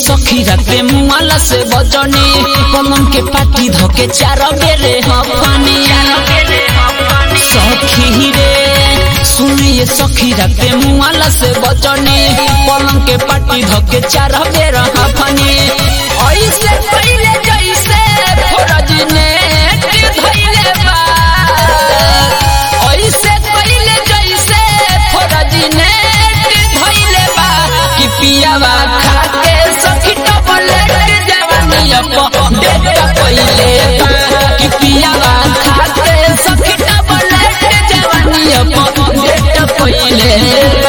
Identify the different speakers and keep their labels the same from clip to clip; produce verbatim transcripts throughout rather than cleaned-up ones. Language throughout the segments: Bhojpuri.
Speaker 1: सखी राते मुआला से बजनी पलंग के पाटी धके चार बेरे हफनी सखी रे सुनिए सखी राते मुआला से बजनी पलंग के पाटी धके चार बेरे हफनी ऐसे पहले जैसे फौजी ने धइले बा ऐसे पहले जैसे फौजी ने धइले बा कि पियावा खाके सखी टबलेट जवानी अपन डेटा पहिले बा कि पियावा खाके सखी टबलेट जवानी अपन डेटा पहिले बा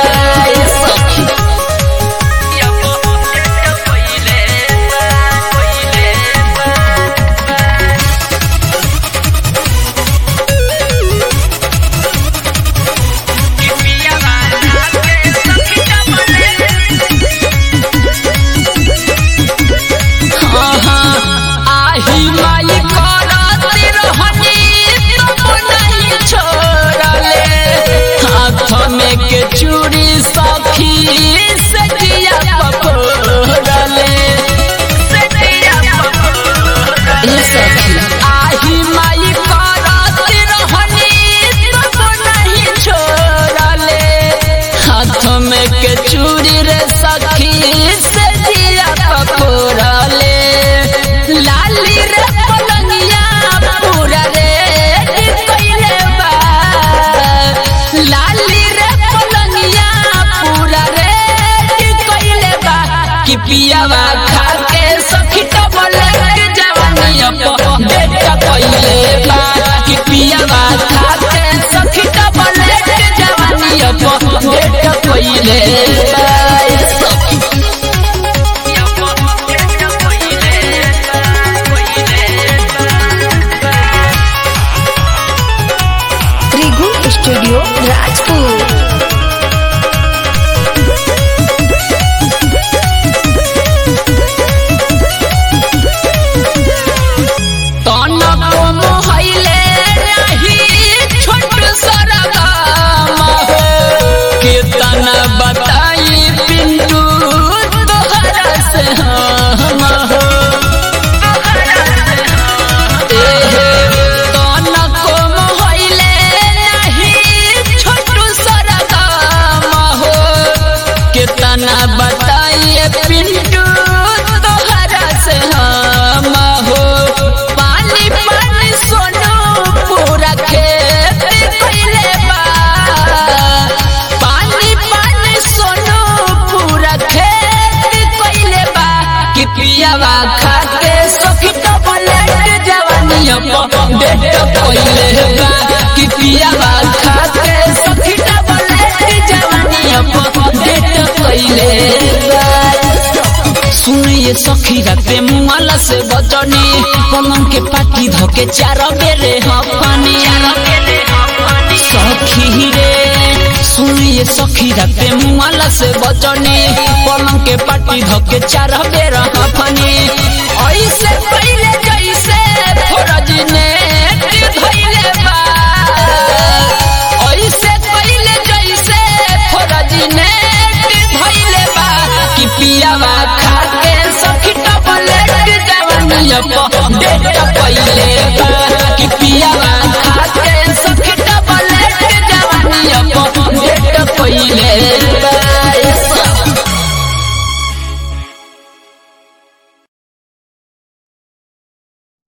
Speaker 1: के चूड़ी सखी से जिया पकोड़ले ये सखी आही माई करती रहनी तब नहीं छोड़ले हाथ में के चूड़ी रे सखी से जिया पकोड़ले लाली रे पलंगिया पूरा रे कइले बा लाली पियावा खाके सखी टबलेट जवानी अपन डेटा पहिले बा कि पियावा खाके सखी टबलेट जवानी अपन डेटा पहिले बा
Speaker 2: त्रिगुण स्टूडियो राजपुर
Speaker 1: बताई पिंटू तोहरा से हम हो को मोहले नहीं छोटू सरगम हो कितना बताइए पिंटू तोहरा से हम हो पानी पानी सोनू पूरा खेत कइले बा पियावा खाके सखी टबलेट जवानी अपन डेटा पहिले बा कि पियावा खाके सखी टबलेट जवानी अपन डेटा पहिले बा सुनिए सखी राते मुआला से बजनी पलंग के पाटी धके चार बेरे हफनी सखी रे सुनिए सखी राते मुआला से बजनी पलंग के पाटी धके चार बेरा हफनी ऐसे पहले जैसे फौजी ने धइले बा ऐसे पहले जैसे फौजी ने धइले बा कि पियावा खाके सखी टबलेट जवानी अपन डेटा पहिले बा कि पियावा